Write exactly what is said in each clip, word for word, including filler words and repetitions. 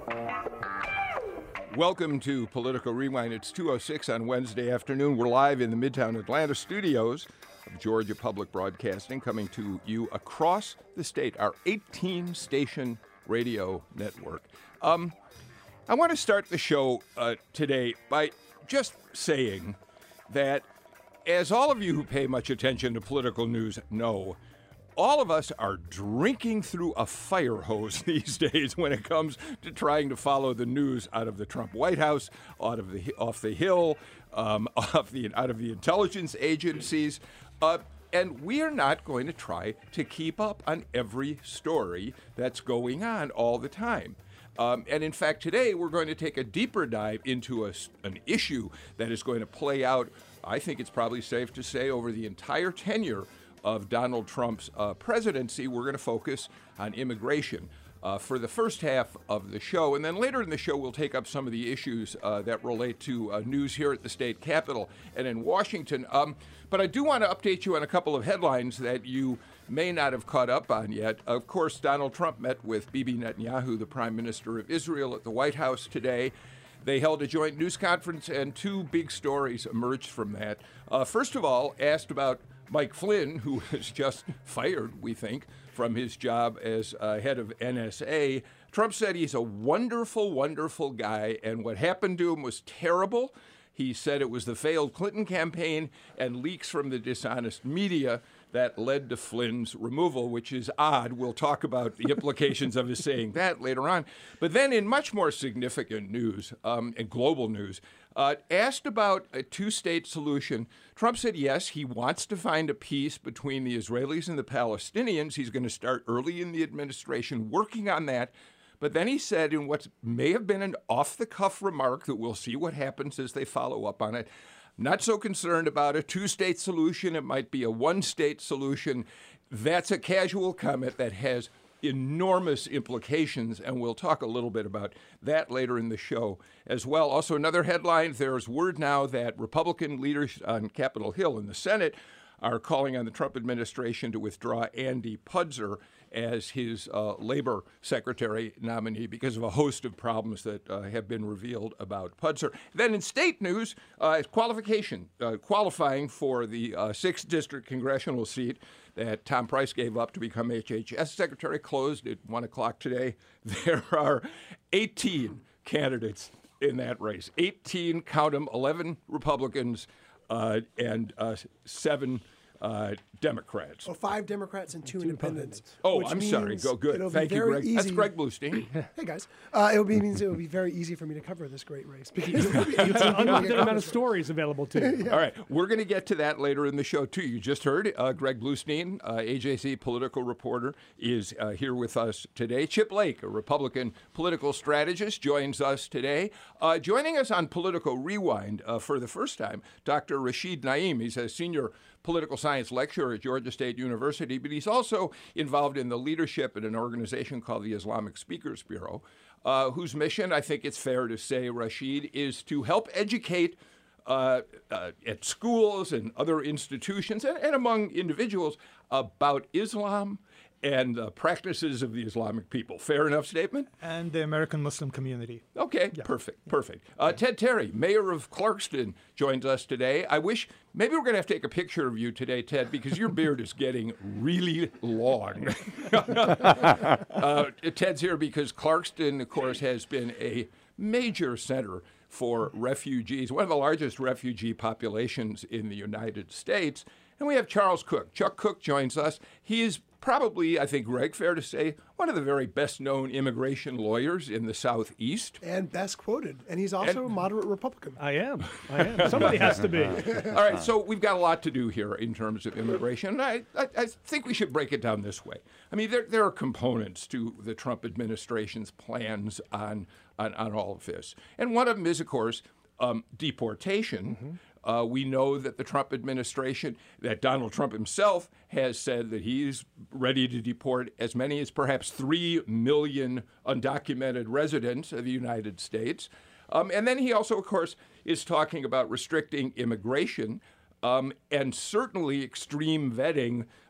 Welcome to Political Rewind. It's two oh six on Wednesday afternoon. We're live in the Midtown Atlanta studios of Georgia Public Broadcasting, coming to you across the state, our eighteen-station radio network. Um, I want to start the show uh, today by just saying that, as all of you who pay much attention to political news know, all of us are drinking through a fire hose these days when it comes to trying to follow the news out of the Trump White House, out of the off the Hill, um, off the out of the intelligence agencies, uh, and we are not going to try to keep up on every story that's going on all the time. Um, and in fact, today we're going to take a deeper dive into a, an issue that is going to play out, I think it's probably safe to say, over the entire tenure of Donald Trump's uh, presidency. We're going to focus on immigration uh, for the first half of the show. And then later in the show, we'll take up some of the issues uh, that relate to uh, news here at the state capitol and in Washington. Um, but I do want to update you on a couple of headlines that you may not have caught up on yet. Of course, Donald Trump met with Bibi Netanyahu, the Prime Minister of Israel, at the White House today. They held a joint news conference, and two big stories emerged from that. Uh, first of all, asked about Mike Flynn, who was just fired, we think, from his job as uh, head of N S A. Trump said he's a wonderful, wonderful guy, and what happened to him was terrible. He said it was the failed Clinton campaign and leaks from the dishonest media that led to Flynn's removal, which is odd. We'll talk about the implications of his saying that later on. But then in much more significant news, um, and global news, uh, asked about a two-state solution, Trump said yes, he wants to find a peace between the Israelis and the Palestinians. He's going to start early in the administration working on that. But then he said, in what may have been an off-the-cuff remark that we'll see what happens as they follow up on it, not so concerned about a two-state solution. It might be a one-state solution. That's a casual comment that has enormous implications, and we'll talk a little bit about that later in the show as well. Also, another headline, there's word now that Republican leaders on Capitol Hill in the Senate are calling on the Trump administration to withdraw Andy Pudzer as his uh, labor secretary nominee because of a host of problems that uh, have been revealed about Pudzer. Then in state news, uh, qualification, uh, qualifying for the uh, sixth district congressional seat that Tom Price gave up to become H H S secretary closed at one o'clock today. There are eighteen candidates in that race. eighteen, count them, eleven Republicans uh, and uh, seven Uh, Democrats. Well, five Democrats and two, two independents. independents. Oh, I'm sorry. Go good. Thank you, Greg. Easy. That's Greg Bluestein. Hey, guys. Uh, it be, means it will be very easy for me to cover this great race. It's an unlimited amount of stories available to you. Yeah. All right. We're going to get to that later in the show, too. You just heard uh, Greg Bluestein, uh, A J C political reporter, is uh, here with us today. Chip Lake, a Republican political strategist, joins us today. Uh, joining us on Political Rewind uh, for the first time, Doctor Rashid Naim. He's a senior political science lecturer at Georgia State University, but he's also involved in the leadership at an organization called the Islamic Speakers Bureau, uh, whose mission, I think it's fair to say, Rashid, is to help educate uh, uh, at schools and other institutions and, and among individuals about Islam and the practices of the Islamic people. Fair enough statement? And the American Muslim community. Okay, yeah. perfect, perfect. Uh, Ted Terry, mayor of Clarkston, joins us today. I wish, maybe we're going to have to take a picture of you today, Ted, because your beard is getting really long. uh, Ted's here because Clarkston, of course, has been a major center for refugees, one of the largest refugee populations in the United States. And we have Charles Cook. Chuck Cook joins us. He is probably, I think, Greg, fair to say, one of the very best-known immigration lawyers in the Southeast. And best quoted. And he's also and, a moderate Republican. I am. I am. Somebody has to be. All right, so we've got a lot to do here in terms of immigration. I, I, I think we should break it down this way. I mean, there, there are components to the Trump administration's plans on, on, on all of this. And one of them is, of course, um, deportation. Mm-hmm. Uh, we know that the Trump administration, that Donald Trump himself has said that he's ready to deport as many as perhaps three million undocumented residents of the United States. Um, and then he also, of course, is talking about restricting immigration um, and certainly extreme vetting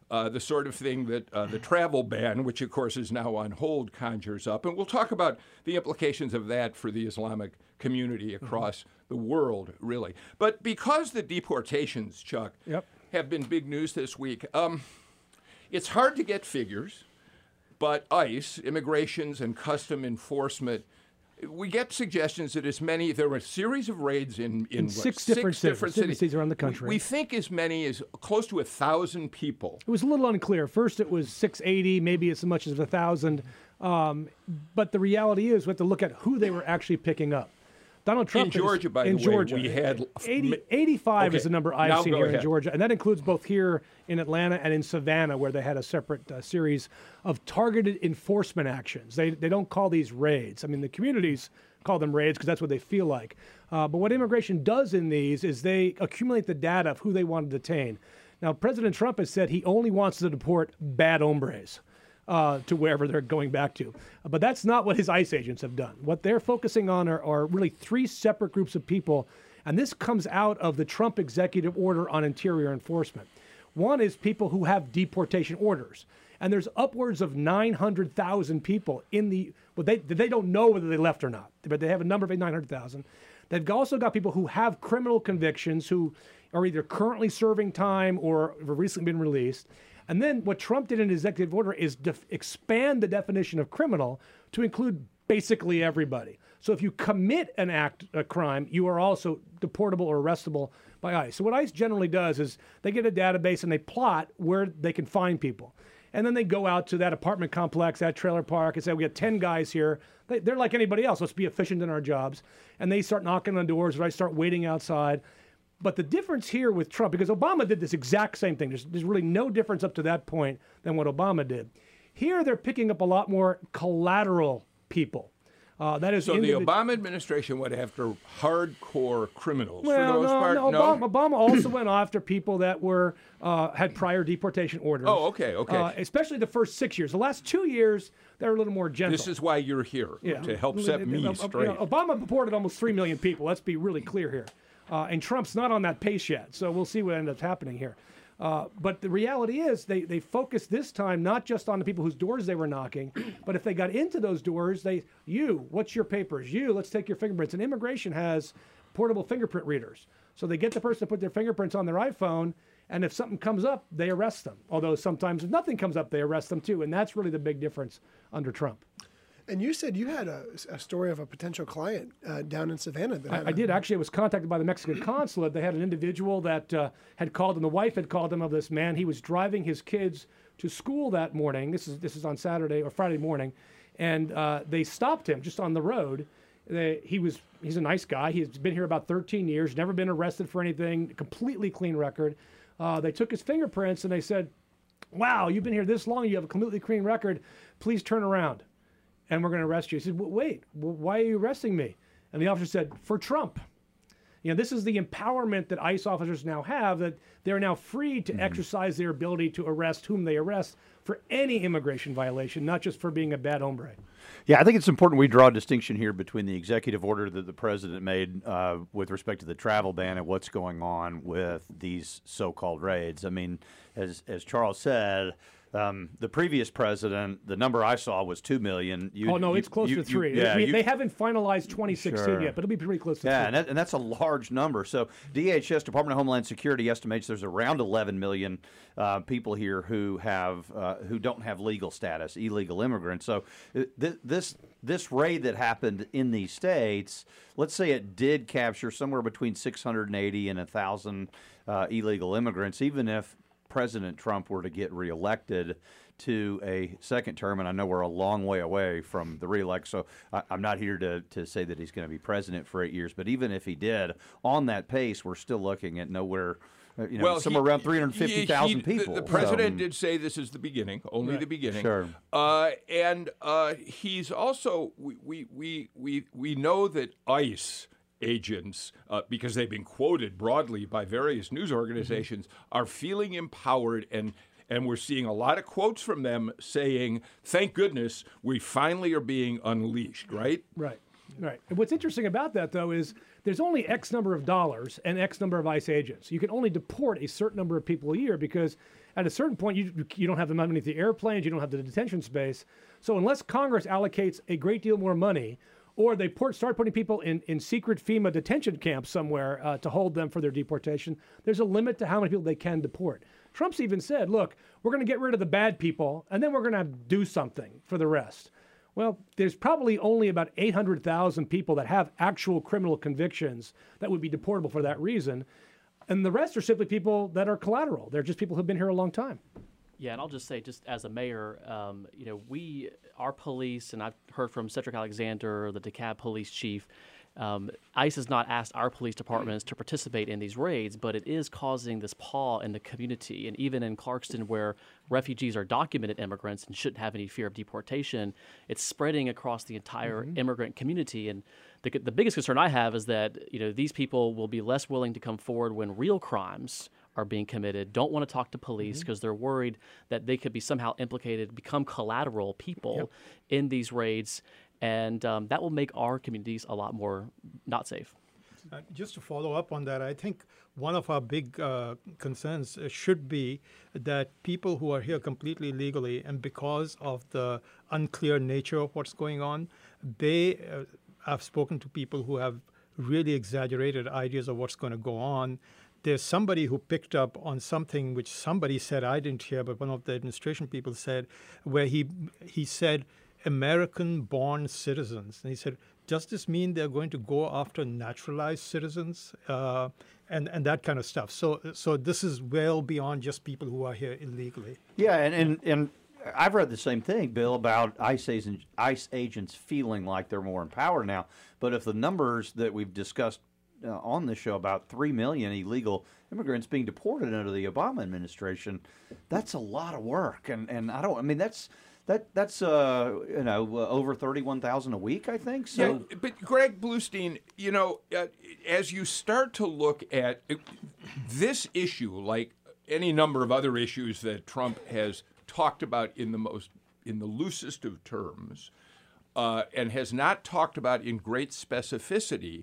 uh, the sort of thing that uh, the travel ban, which of course is now on hold, conjures up. And we'll talk about the implications of that for the Islamic community across mm-hmm. the world, really. But because the deportations, Chuck, yep. have been big news this week, um, it's hard to get figures, but ICE, Immigrations and Custom Enforcement, we get suggestions that as many, there were a series of raids in, in, in what, six, six different, different cities, cities. cities around the country. We, we think as many as close to a thousand people. It was a little unclear. First, it was six eighty, maybe as much as a thousand. Um, but the reality is, we have to look at who they were actually picking up. Donald Trump in Georgia, is, by in the Georgia, way, we had eighty, eighty-five okay. is the number I've now seen here ahead. in Georgia, and that includes both here in Atlanta and in Savannah, where they had a separate uh, series of targeted enforcement actions. They they don't call these raids. I mean, the communities call them raids because that's what they feel like. Uh, but what immigration does in these is they accumulate the data of who they want to detain. Now, President Trump has said he only wants to deport bad hombres. Uh, to wherever they're going back to. But that's not what his ICE agents have done. What they're focusing on are, are really three separate groups of people, and this comes out of the Trump executive order on interior enforcement. One is people who have deportation orders, and there's upwards of nine hundred thousand people in the, well, they, they don't know whether they left or not, but they have a number of nine hundred thousand. They've also got people who have criminal convictions who are either currently serving time or have recently been released. And then what Trump did in his executive order is def- expand the definition of criminal to include basically everybody. So if you commit an act, a crime, you are also deportable or arrestable by ICE. So what ICE generally does is they get a database and they plot where they can find people. And then they go out to that apartment complex, that trailer park, and say, we got ten guys here. They, they're like anybody else. Let's be efficient in our jobs. And they start knocking on doors, or I start waiting outside. But the difference here with Trump, because Obama did this exact same thing. There's, there's really no difference up to that point than what Obama did. Here, they're picking up a lot more collateral people. Uh, that is so individ- the Obama administration went after hardcore criminals well, for the most no, part? No, no? Obama, Obama also went after people that were uh, had prior deportation orders. Oh, okay, okay. Uh, especially the first six years. The last two years, they're a little more gentle. This is why you're here, yeah. to help set me uh, straight. You know, Obama deported almost three million people. Let's be really clear here. Uh, and Trump's not on that pace yet, so we'll see what ends up happening here. Uh, but the reality is they, they focused this time not just on the people whose doors they were knocking, but if they got into those doors, they, you, what's your papers? You, let's take your fingerprints. And immigration has portable fingerprint readers. So they get the person to put their fingerprints on their iPhone, and if something comes up, they arrest them. Although sometimes if nothing comes up, they arrest them too. And that's really the big difference under Trump. And you said you had a, a story of a potential client uh, down in Savannah. That had I, I a, did. Actually, I was contacted by the Mexican consulate. They had an individual that uh, had called, and the wife had called them of this man. He was driving his kids to school that morning. This is this is on Saturday or Friday morning. And uh, they stopped him just on the road. They, he was he's a nice guy. He's been here about thirteen years, never been arrested for anything, completely clean record. Uh, they took his fingerprints, and they said, wow, you've been here this long. You have a completely clean record. Please turn around. And we're going to arrest you. He said, well, wait, well, why are you arresting me? And the officer said, for Trump. You know, this is the empowerment that ICE officers now have, that they're now free to mm-hmm. exercise their ability to arrest whom they arrest for any immigration violation, not just for being a bad hombre. Yeah, I think it's important we draw a distinction here between the executive order that the president made uh, with respect to the travel ban and what's going on with these so-called raids. I mean, as as Charles said, Um, the previous president, the number I saw was two million. You, oh, no, you, it's close you, to three. You, yeah, we, you, they haven't finalized twenty sixteen sure. yet, but it'll be pretty close to yeah, three. and, that, and that's a large number. So D H S, Department of Homeland Security, estimates there's around eleven million uh, people here who have uh, who don't have legal status, illegal immigrants. So uh, th- this this raid that happened in these states, let's say it did capture somewhere between six hundred eighty and one thousand uh, illegal immigrants, even if President Trump were to get reelected to a second term, and I know we're a long way away from the reelect, so I, I'm not here to, to say that he's going to be president for eight years, but even if he did, on that pace, we're still looking at nowhere, uh, you know, well, somewhere he, around three hundred fifty thousand people. The, the president so, did say this is the beginning, only right. the beginning. Sure. Uh, and uh, he's also, we, we, we, we, we know that ICE agents, uh, because they've been quoted broadly by various news organizations, mm-hmm. are feeling empowered, and and we're seeing a lot of quotes from them saying, thank goodness we finally are being unleashed, right? Right, right. And what's interesting about that, though, is there's only X number of dollars and X number of ICE agents. You can only deport a certain number of people a year because At a certain point, you you don't have the money for the airplanes, you don't have the detention space. So unless Congress allocates a great deal more money, or they port, start putting people in, in secret FEMA detention camps somewhere uh, to hold them for their deportation, there's a limit to how many people they can deport. Trump's even said, look, we're going to get rid of the bad people, and then we're going to do something for the rest. Well, there's probably only about eight hundred thousand people that have actual criminal convictions that would be deportable for that reason. And the rest are simply people that are collateral. They're just people who've been here a long time. Yeah, and I'll just say, just as a mayor, um, you know, we, our police, and I've heard from Cedric Alexander, the DeKalb police chief, um, ICE has not asked our police departments to participate in these raids, but it is causing this pause in the community. And even in Clarkston, where refugees are documented immigrants and shouldn't have any fear of deportation, it's spreading across the entire mm-hmm. immigrant community. And the, the biggest concern I have is that, you know, these people will be less willing to come forward when real crimes are being committed, don't want to talk to police because mm-hmm. they're worried that they could be somehow implicated, become collateral people yep. in these raids. And um, that will make our communities a lot more not safe. Uh, just to follow up on that, I think one of our big uh, concerns uh, should be that people who are here completely legally, and because of the unclear nature of what's going on, they uh, I've spoken to people who have really exaggerated ideas of what's going to go on. There's somebody who picked up on something which somebody said, I didn't hear, but one of the administration people said, where he he said, American-born citizens. And he said, does this mean they're going to go after naturalized citizens uh, and, and that kind of stuff? So so this is well beyond just people who are here illegally. Yeah, and, and, and I've read the same thing, Bill, about ICE agents, ICE agents feeling like they're more empowered now. But if the numbers that we've discussed uh, on this show, about three million illegal immigrants being deported under the Obama administration, that's a lot of work. And, and I don't, I mean, that's... That that's uh you know uh, over thirty-one thousand a week, I think. So, yeah, but Greg Bluestein, you know, uh, as you start to look at uh, this issue, like any number of other issues that Trump has talked about in the most in the loosest of terms, uh, and has not talked about in great specificity,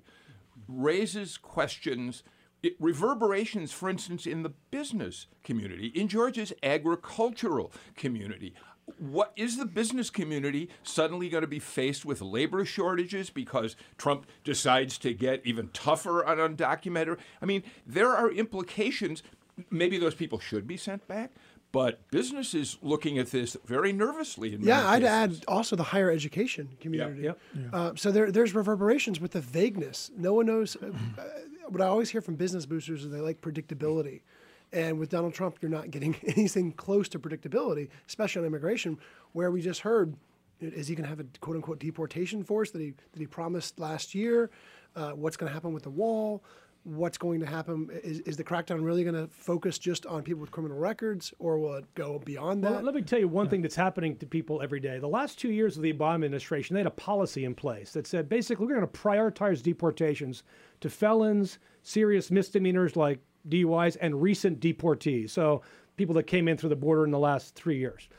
raises questions. It, reverberations, for instance, in the business community, in Georgia's agricultural community. What is the business community suddenly going to be faced with labor shortages because Trump decides to get even tougher on undocumented? I mean, there are implications. Maybe those people should be sent back, but business is looking at this very nervously. In yeah, I'd cases. add also the higher education community. Yep. Yep. Yeah. Uh, so there, there's reverberations with the vagueness. No one knows. Uh, what I always hear from business boosters is they like predictability. And with Donald Trump, you're not getting anything close to predictability, especially on immigration, where we just heard, is he going to have a quote-unquote deportation force that he that he promised last year? Uh, what's going to happen with the wall? What's going to happen? Is, is the crackdown really going to focus just on people with criminal records, or will it go beyond that? Well, let me tell you one yeah. thing that's happening to people every day. The last two years of the Obama administration, they had a policy in place that said, basically, we're going to prioritize deportations to felons, serious misdemeanors like D U Is, and recent deportees, so people that came in through the border in the last three years.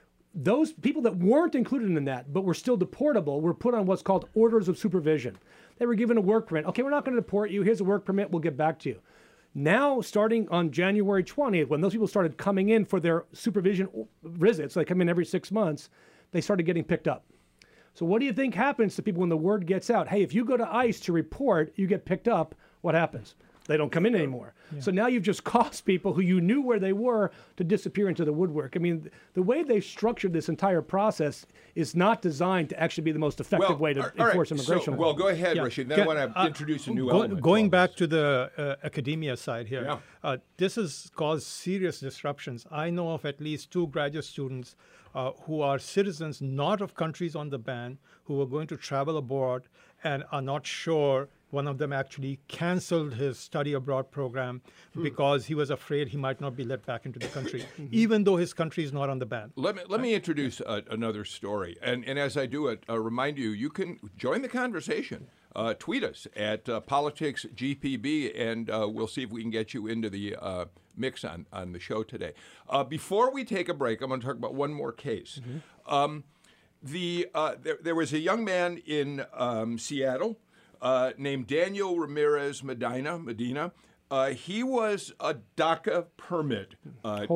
Those people that weren't included in that, but were still deportable, were put on what's called orders of supervision. They were given a work permit. Okay, we're not going to deport you. Here's a work permit. We'll get back to you. Now, starting on January twentieth, when those people started coming in for their supervision visits, they come in every six months, they started getting picked up. So what do you think happens to people when the word gets out? Hey, if you go to ICE to report, you get picked up, what happens? They don't come in anymore. Yeah. So now you've just caused people who you knew where they were to disappear into the woodwork. I mean, the way they've structured this entire process is not designed to actually be the most effective well, way to all enforce right. immigration. So, well, go ahead, yeah. Rashid. Then Can, I want to uh, introduce a new go, element. Going to back this. to the uh, academia side here, yeah. uh, this has caused serious disruptions. I know of at least two graduate students uh, who are citizens not of countries on the ban, who are going to travel abroad and are not sure. One of them actually canceled his study abroad program hmm. because he was afraid he might not be let back into the country, mm-hmm. even though his country is not on the ban. Let me let me introduce uh, another story, and and as I do it, uh, remind you you can join the conversation. Uh, tweet us at uh, politics G P B, and uh, we'll see if we can get you into the uh, mix on on the show today. Uh, before we take a break, I'm going to talk about one more case. Mm-hmm. Um, the uh, there, there was a young man in um, Seattle. Uh, named Daniel Ramirez Medina. Medina. Uh, he was a DACA permit uh, holder. Uh,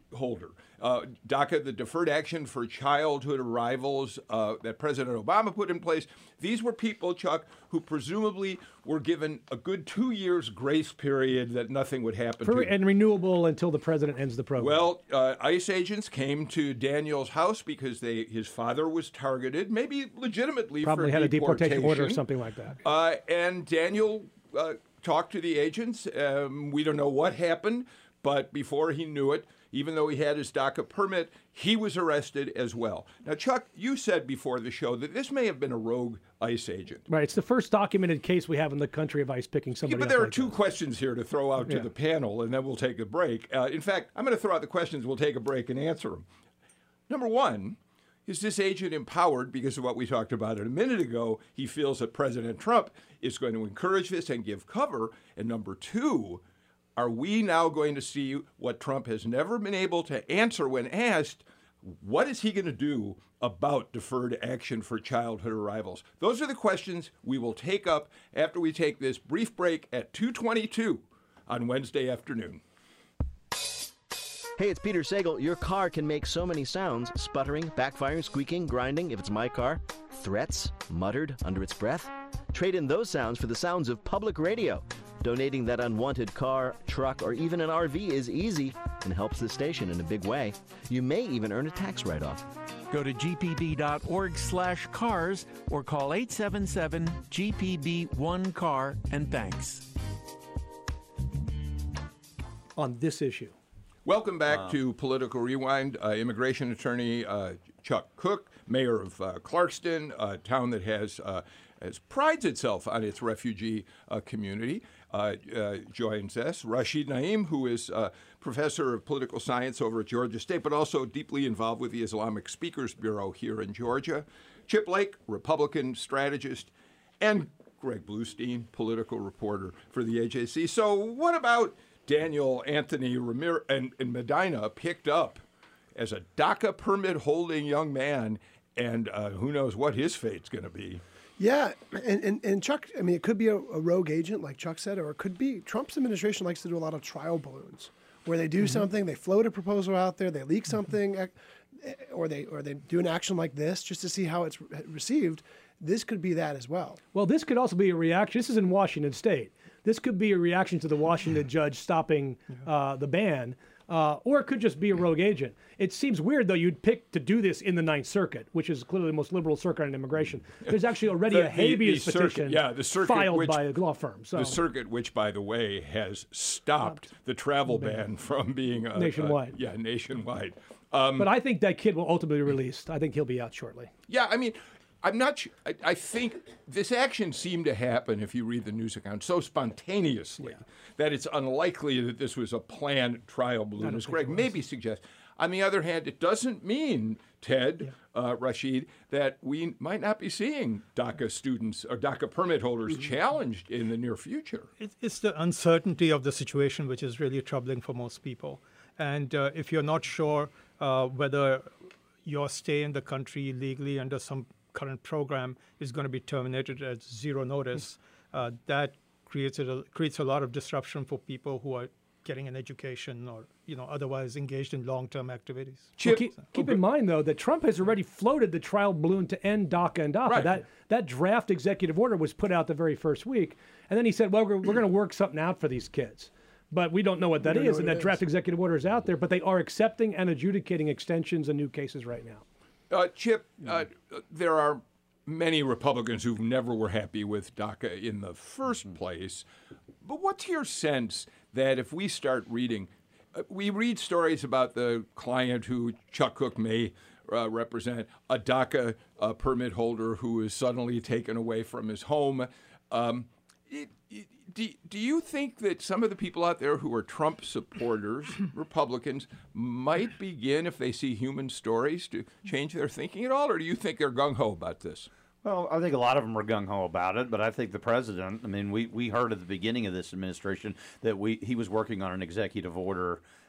holder. Uh, DACA, the Deferred Action for Childhood Arrivals uh, that President Obama put in place, these were people, Chuck, who presumably were given a good two years grace period that nothing would happen For, to them. and renewable until the president ends the program. Well, uh, ICE agents came to Daniel's house because they his father was targeted, maybe legitimately Probably for had a deportation order or deportation. something like that. Uh, and Daniel uh, talked to the agents. Um, we don't know what happened, but before he knew it, even though he had his DACA permit, he was arrested as well. Now, Chuck, you said before the show that this may have been a rogue ICE agent. Right. It's the first documented case we have in the country of ICE picking Yeah, somebody but up there are like two that. questions here to throw out to Yeah. the panel, and then we'll take a break. Uh, in fact, I'm going to throw out the questions. We'll take a break and answer them. Number one, is this agent empowered because of what we talked about a minute ago? He feels that President Trump is going to encourage this and give cover. And number two, are we now going to see what Trump has never been able to answer when asked? What is he going to do about deferred action for childhood arrivals? Those are the questions we will take up after we take this brief break at two twenty-two on Wednesday afternoon. Hey, it's Peter Sagal. Your car can make so many sounds: sputtering, backfiring, squeaking, grinding, if it's my car, threats, muttered under its breath. Trade in those sounds for the sounds of public radio. Donating that unwanted car, truck, or even an R V is easy and helps the station in a big way. You may even earn a tax write-off. Go to g p b dot org slash cars or call eight seven seven G P B one car, and thanks. On this issue. Welcome back to Political Rewind. Uh, immigration attorney uh, Chuck Cook, mayor of uh, Clarkston, a town that has, uh, has prides itself on its refugee uh, community, uh, uh, joins us. Rashid Naim, who is uh, professor of political science over at Georgia State, but also deeply involved with the Islamic Speakers Bureau here in Georgia. Chip Lake, Republican strategist, and Greg Bluestein, political reporter for the A J C. So what about Daniel Anthony Ramirez and, and Medina picked up as a DACA permit holding young man, and uh, who knows what his fate's going to be? Yeah, and, and, and Chuck, I mean, it could be a, a rogue agent, like Chuck said, or it could be Trump's administration likes to do a lot of trial balloons, where they do mm-hmm. something, they float a proposal out there, they leak something, mm-hmm. or they or they do an action like this just to see how it's re- received. This could be that as well. Well, this could also be a reaction. This is in Washington State. This could be a reaction to the Washington judge stopping uh, the ban, uh, or it could just be a rogue agent. It seems weird, though, you'd pick to do this in the Ninth Circuit, which is clearly the most liberal circuit on immigration. There's actually already The- a habeas the- the circuit- petition yeah, the circuit filed which- by a law firm. So The circuit, which, by the way, has stopped the travel ban from being uh, Nationwide. Uh, yeah, nationwide. Um, But I think that kid will ultimately be released. I think he'll be out shortly. Yeah, I mean, I'm not. su- I, I think this action seemed to happen, if you read the news account, so spontaneously that it's unlikely that this was a planned trial balloon, as Greg maybe suggests. On the other hand, it doesn't mean, Ted, uh, Rashid, that we might not be seeing DACA students or DACA permit holders challenged in the near future. It- It's the uncertainty of the situation which is really troubling for most people. And uh, if you're not sure uh, whether your stay in the country legally under some current program is going to be terminated at zero notice, uh, that creates a, creates a lot of disruption for people who are getting an education or you know otherwise engaged in long-term activities. Well, Chip, keep, keep in mind, though, that Trump has already floated the trial balloon to end DACA and DAPA. Right. That that draft executive order was put out the very first week, and then he said, "Well, we're, we're going to work something out for these kids." But we don't know what that don't know is, what and it that draft is. executive order is out there. But they are accepting and adjudicating extensions and new cases right now. Uh, Chip, uh, there are many Republicans who never were happy with DACA in the first place. But what's your sense that if we start reading, uh, we read stories about the client who Chuck Cook may uh, represent, a DACA uh, permit holder who is suddenly taken away from his home. Um, it, it, do, do you think that some of the people out there who are Trump supporters, Republicans, might begin, if they see human stories, to change their thinking at all? Or do you think they're gung-ho about this? Well, I think a lot of them are gung-ho about it, but I think the president, I mean, we, we heard at the beginning of this administration that we he was working on an executive order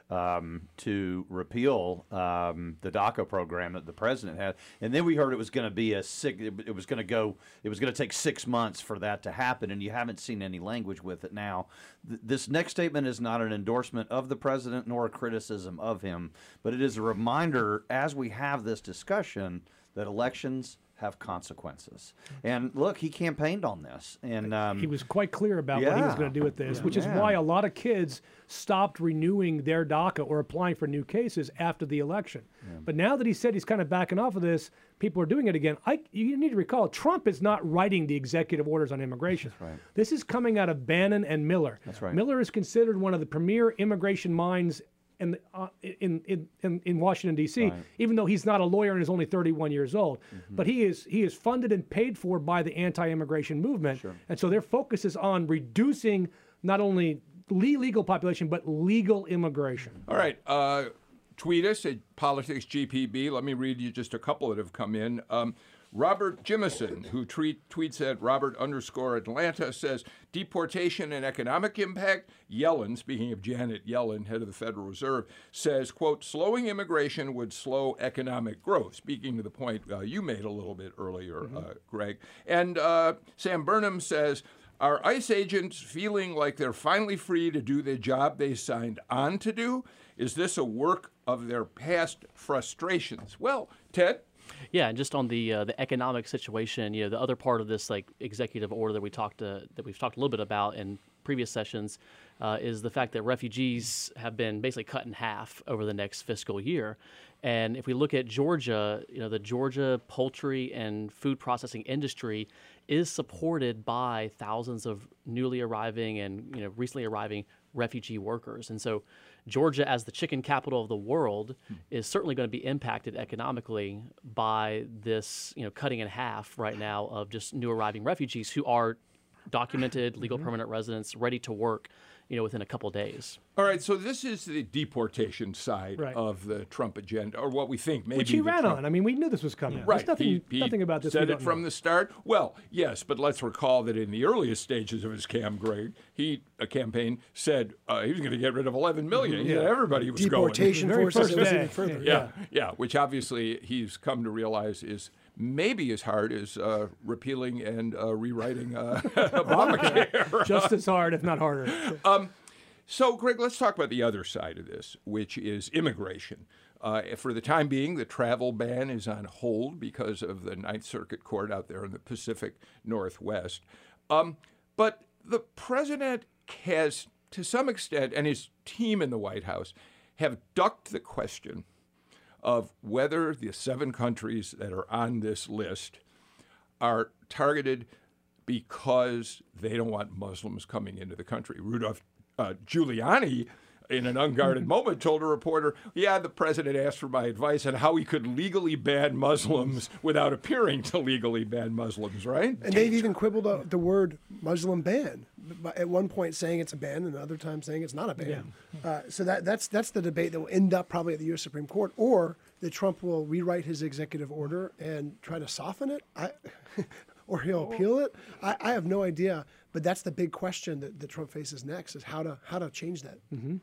um, to repeal um, the DACA program that the president had, and then we heard it was going to be a six, it was going to go, it was going to take six months for that to happen, and you haven't seen any language with it now. Th- this next statement is not an endorsement of the president nor a criticism of him, but it is a reminder as we have this discussion that elections have consequences. And look, he campaigned on this, and um, he was quite clear about what he was yeah. going to do with this, Yeah. which is Yeah. why a lot of kids stopped renewing their DACA or applying for new cases after the election. But now that he said he's kind of backing off of this, people are doing it again. I, you need to recall, Trump is not writing the executive orders on immigration. That's right. This is coming out of Bannon and Miller. That's right. Miller is considered one of the premier immigration minds in, uh, in, in, in, in Washington, D C, Right. even though he's not a lawyer and is only thirty-one years old. Mm-hmm. But he is he is funded and paid for by the anti-immigration movement. Sure. And so their focus is on reducing not only the illegal population, but legal immigration. All right. Uh, tweet us at Politics G P B. Let me read you just a couple that have come in. Um, Robert Jimison, who tweet, tweets at Robert underscore Atlanta, says, deportation and economic impact. Yellen, speaking of Janet Yellen, head of the Federal Reserve, says, quote, slowing immigration would slow economic growth, speaking to the point uh, you made a little bit earlier, mm-hmm. uh, Greg. And uh, Sam Burnham says, are ICE agents feeling like they're finally free to do the job they signed on to do? Is this a work of their past frustrations? Well, Ted? Yeah, and just on the uh, the economic situation, you know, the other part of this like executive order that we talked uh, that we've talked a little bit about in previous sessions uh, is the fact that refugees have been basically cut in half over the next fiscal year. And if we look at Georgia, you know, the Georgia poultry and food processing industry is supported by thousands of newly arriving and, you know, recently arriving refugee workers. And so Georgia, as the chicken capital of the world, is certainly going to be impacted economically by this, you know, cutting in half right now of just new arriving refugees who are documented legal permanent residents ready to work, you know, within a couple days. All right, so this is the deportation side Right. of the Trump agenda, or what we think maybe Which he the ran Trump- on. I mean, we knew this was coming. Right. There's nothing, he, he nothing about this we said don't it from know. the start. Well, yes, but let's recall that in the earliest stages of his cam, Greg, he a campaign said uh, he was going to get rid of eleven million. He said everybody was Deportation Very forces first it was day. even further. going. Yeah, yeah, which obviously he's come to realize is maybe as hard as uh, repealing and uh, rewriting uh, Obamacare. Just as hard, if not harder. So, Greg, let's talk about the other side of this, which is immigration. Uh, for the time being, the travel ban is on hold because of the Ninth Circuit Court out there in the Pacific Northwest. Um, but the president has, to some extent, and his team in the White House, have ducked the question of whether the seven countries that are on this list are targeted because they don't want Muslims coming into the country. Rudolph uh, Giuliani, in an unguarded moment, told a reporter, yeah, the president asked for my advice on how he could legally ban Muslims without appearing to legally ban Muslims, right? And they've even quibbled uh, the word Muslim ban. b- At one point saying it's a ban, and another time saying it's not a ban. Uh, so that, that's that's the debate that will end up probably at the U S Supreme Court, or that Trump will rewrite his executive order and try to soften it, I, or he'll appeal it. I, I have no idea, but that's the big question that, that Trump faces next: is how to how to change that.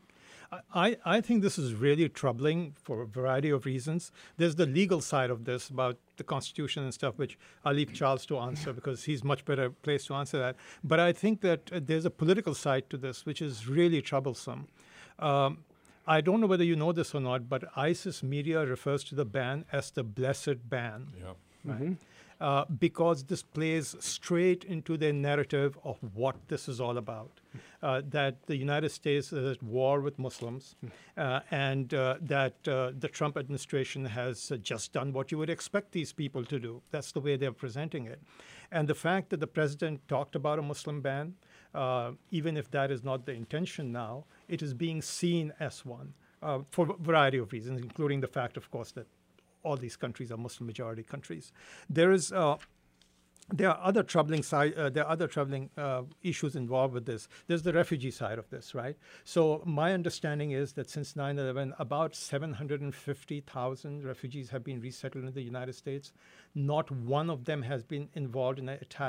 I, I think this is really troubling for a variety of reasons. There's the legal side of this about the Constitution and stuff, which I'll leave Charles to answer because he's much better placed to answer that. But I think that uh, there's a political side to this, which is really troublesome. Um, I don't know whether you know this or not, but ISIS media refers to the ban as the blessed ban. Right? Uh, because this plays straight into their narrative of what this is all about. Uh, that the United States is at war with Muslims, uh, and uh, that uh, the Trump administration has uh, just done what you would expect these people to do. That's the way they're presenting it. And the fact that the president talked about a Muslim ban, uh, even if that is not the intention now, it is being seen as one uh, for a variety of reasons, including the fact, of course, that all these countries are Muslim majority countries. There is, uh, there are other troubling side, uh, there are other troubling uh, issues involved with this. There's the refugee side of this, right? So my understanding is that since nine eleven, about seven hundred fifty thousand refugees have been resettled in the United States. Not one of them has been involved in an attack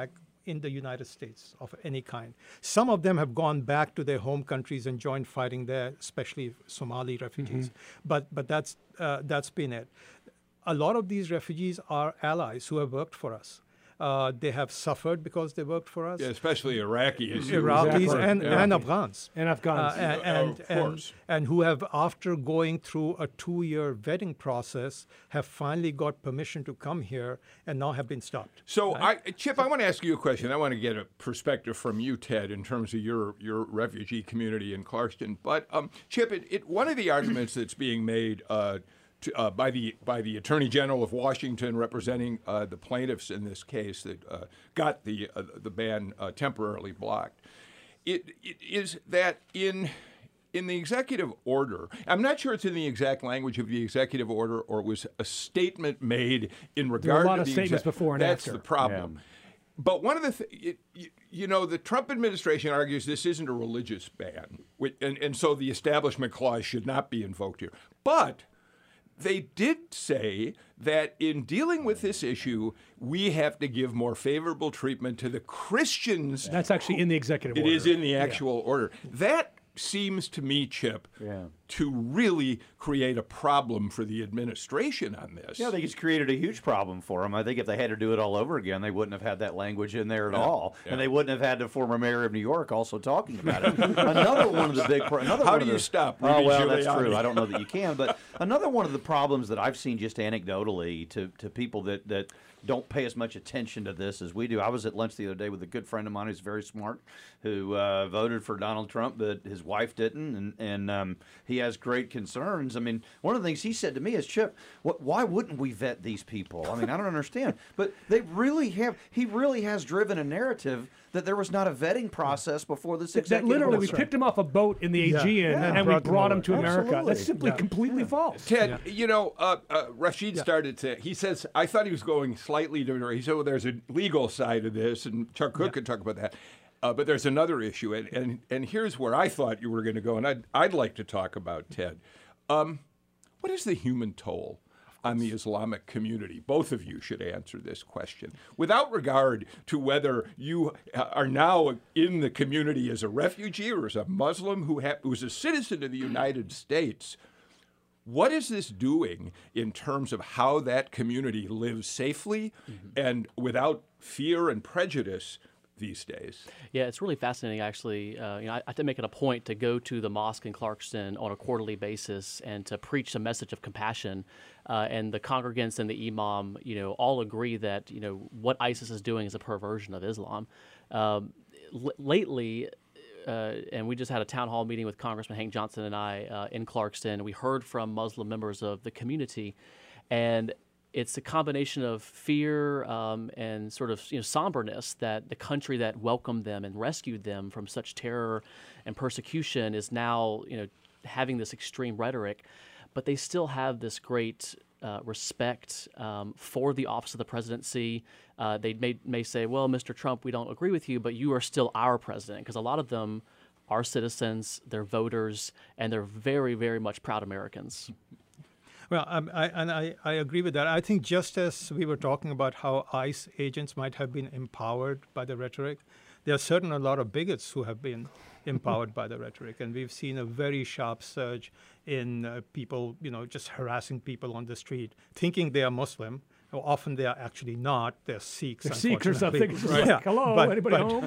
in the United States of any kind. Some of them have gone back to their home countries and joined fighting there, especially Somali refugees. Mm-hmm. But but that's uh, that's been it. A lot of these refugees are allies who have worked for us. Uh, they have suffered because they worked for us. Yeah, especially Iraqis. Iraqis Exactly. and, Yeah. and Afghans. And Afghans. Uh, and, and, Of and, course. and who have, after going through a two-year vetting process, have finally got permission to come here and now have been stopped. So, I, Chip, I want to ask you a question. I want to get a perspective from you, Ted, in terms of your, your refugee community in Clarkston. But, um, Chip, it, it, one of the arguments that's being made uh, to, uh, by the by the Attorney General of Washington, representing uh, the plaintiffs in this case that uh, got the uh, the ban uh, temporarily blocked, it, it is that in in the executive order, I'm not sure it's in the exact language of the executive order, or it was a statement made in regard There were a lot to of the statements exec- before and that's after. the problem. Yeah. But one of the, th- it, you, you know, the Trump administration argues this isn't a religious ban, which, and, and so the Establishment Clause should not be invoked here. But they did say that in dealing with this issue, we have to give more favorable treatment to the Christians. That's actually in the executive It order. is in the actual order. That seems to me, Chip, Yeah. to really create a problem for the administration on this. Yeah, I think it's created a huge problem for them. I think if they had to do it all over again, they wouldn't have had that language in there at all, yeah. and they wouldn't have had the former mayor of New York also talking about it. Another one of the big. Pro- another How one do of you the, stop Oh Rudy well, that's Giuliani? true. I don't know that you can, but another one of the problems that I've seen just anecdotally to to people that that. don't pay as much attention to this as we do. I was at lunch the other day with a good friend of mine who's very smart, who uh, voted for Donald Trump, but his wife didn't, and, and um, he has great concerns. I mean, one of the things he said to me is, Chip, what, why wouldn't we vet these people? I mean, I don't understand. But they really have, he really has driven a narrative that there was not a vetting process before this That executive literally, we order. picked him off a boat in the Yeah. Aegean Yeah. and we Brought them brought him over. to America. Absolutely. That's simply Yeah. completely false. Ted, you know, uh, uh, Rashid started to, he says, I thought he was going slightly different. He said, well, there's a legal side of this, and Chuck Cook could talk about that. Uh, but there's another issue, and, and, and here's where I thought you were going to go, and I'd, I'd like to talk about, Ted. Um, what is the human toll on the Islamic community? Both of you should answer this question. Without regard to whether you are now in the community as a refugee or as a Muslim who ha- who's a citizen of the United States, what is this doing in terms of how that community lives safely mm-hmm. and without fear and prejudice these days? Yeah, it's really fascinating, actually. Uh, you know, I, I have to make it a point to go to the mosque in Clarkston on a quarterly basis and to preach a message of compassion. Uh, and the congregants and the imam, you know, all agree that, you know, what ISIS is doing is a perversion of Islam. Um, l- lately, uh, and we just had a town hall meeting with Congressman Hank Johnson and I uh, in Clarkston. We heard from Muslim members of the community, and it's a combination of fear um, and sort of you know somberness that the country that welcomed them and rescued them from such terror and persecution is now you know having this extreme rhetoric, but they still have this great uh, respect um, for the office of the presidency. Uh, they may may say, "Well, Mister Trump, we don't agree with you, but you are still our president," because a lot of them are citizens, they're voters, and they're very, very much proud Americans. Well, um, I, and I, I agree with that. I think just as we were talking about how ICE agents might have been empowered by the rhetoric, there are certainly a lot of bigots who have been empowered by the rhetoric. And we've seen a very sharp surge in uh, people, you know, just harassing people on the street, thinking they are Muslim. Well, often they are actually not. They're Sikhs. They're Sikhs or something. unfortunately. It's like, Yeah. hello, But- anybody but-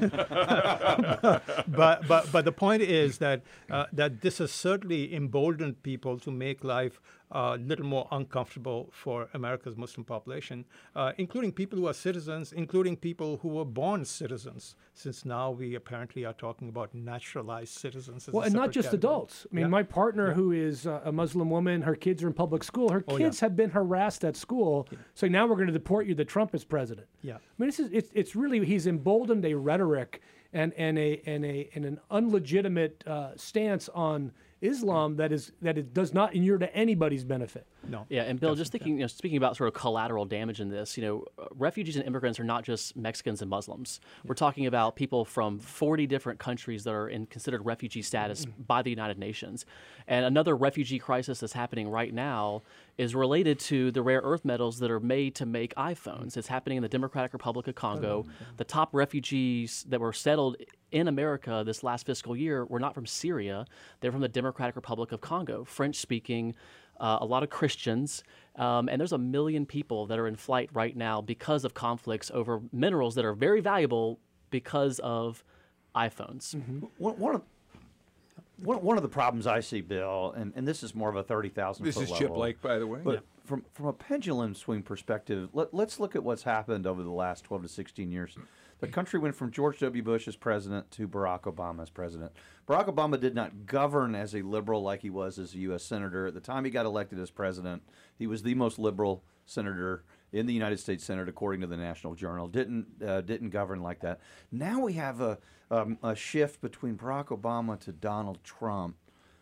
home? but but but the point is that uh, that this has certainly emboldened people to make life a little more uncomfortable for America's Muslim population, uh, including people who are citizens, including people who were born citizens. Since now we apparently are talking about naturalized citizens. As Well, a and not separate just category. adults. I mean, Yeah. my partner, who is uh, a Muslim woman, her kids are in public school. Her Oh, yeah. kids have been harassed at school. So now we're going to deport you. That Trump is president. Yeah. I mean, this is it's it's really he's emboldened a rhetoric and and a and a and an unlegitimate uh, stance on Islam that is that it does not inure to anybody's benefit. No. Yeah, and Bill, just thinking, you know, speaking about sort of collateral damage in this, you know, uh, refugees and immigrants are not just Mexicans and Muslims. We're talking about people from forty different countries that are in considered refugee status by the United Nations. And another refugee crisis that's happening right now is related to the rare earth metals that are made to make iPhones. It's happening in the Democratic Republic of Congo. The top refugees that were settled in America this last fiscal year were not from Syria. They're from the Democratic Republic of Congo, French-speaking, uh, a lot of Christians. Um, and there's a million people that are in flight right now because of conflicts over minerals that are very valuable because of iPhones. Mm-hmm. One, one of one, one of the problems I see, Bill, and, and this is more of a thirty thousand This foot is level, Chip Lake, by the way. But from from a pendulum swing perspective, let, let's look at what's happened over the last twelve to sixteen years. The country went from George W. Bush as president to Barack Obama as president. Barack Obama did not govern as a liberal like he was as a U S senator. At the time he got elected as president, he was the most liberal senator in the United States Senate, according to the National Journal. Didn't uh, didn't govern like that. Now we have a um, a shift between Barack Obama to Donald Trump.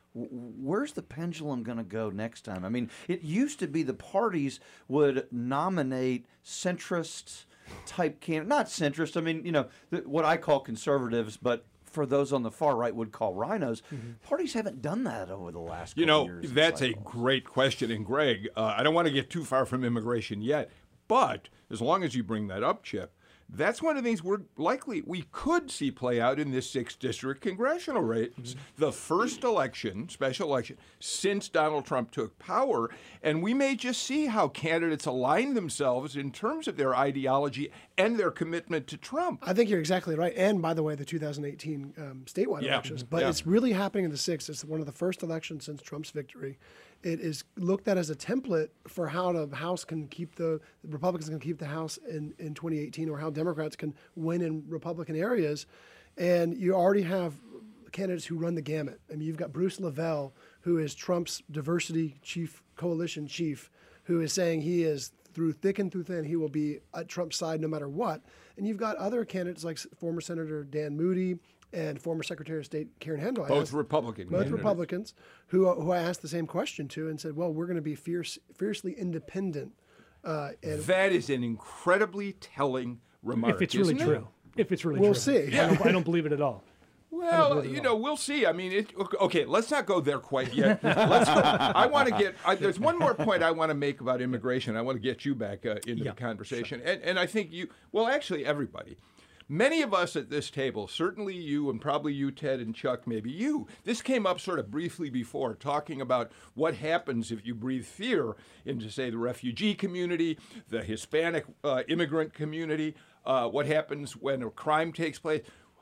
Where's the pendulum going to go next time? I mean, it used to be the parties would nominate centrist type candidate, not centrist. I mean, you know, th- what I call conservatives, but for those on the far right would call rhinos. Mm-hmm. Parties haven't done that over the last couple You know, years. that's a great question. And Greg, uh, I don't want to get too far from immigration yet, but as long as you bring that up, Chip, that's one of the things we're likely, we could see play out in this sixth district congressional race, mm-hmm. the first election, special election, since Donald Trump took power. And we may just see how candidates align themselves in terms of their ideology and their commitment to Trump. I think you're exactly right. And by the way, the two thousand eighteen um, statewide Yeah. elections. But Yeah. it's really happening in the sixth. It's one of the first elections since Trump's victory. It is looked at as a template for how the House can keep the, the Republicans can keep the House in, in twenty eighteen, or how Democrats can win in Republican areas. And you already have candidates who run the gamut. I mean, you've got Bruce Lavelle, who is Trump's diversity chief, coalition chief, who is saying he is through thick and through thin, he will be at Trump's side no matter what. And you've got other candidates like former Senator Dan Moody and former Secretary of State Karen Handel. Both asked, Republican Both candidates. Republicans, who who I asked the same question to and said, well, we're going to be fierce, fiercely independent. Uh, and That is an incredibly telling remark. If it's really isn't it? true. If it's really We'll true. see. I don't, I don't believe it at all. Well, you know, we'll see. I mean, it, okay, let's not go there quite yet. Let's go. I want to get, I, there's one more point I want to make about immigration. I want to get you back uh, into Yeah, the conversation. And, and I think you, well, actually, everybody. Many of us at this table, certainly you and probably you, Ted, and Chuck, maybe you, this came up sort of briefly before, talking about what happens if you breathe fear into, say, the refugee community, the Hispanic uh, immigrant community, uh, what happens when a crime takes place.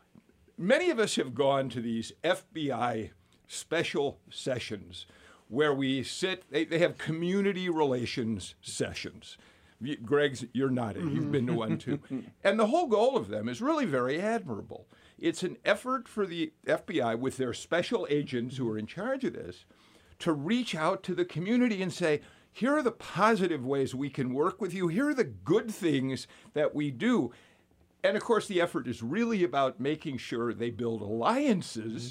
Many of us have gone to these F B I special sessions where we sit, they, they have community relations sessions. You- Greg's, you're nodding. You've been to one too. And the whole goal of them is really very admirable. It's an effort for the F B I with their special agents who are in charge of this to reach out to the community and say, here are the positive ways we can work with you. Here are the good things that we do. And of course, the effort is really about making sure they build alliances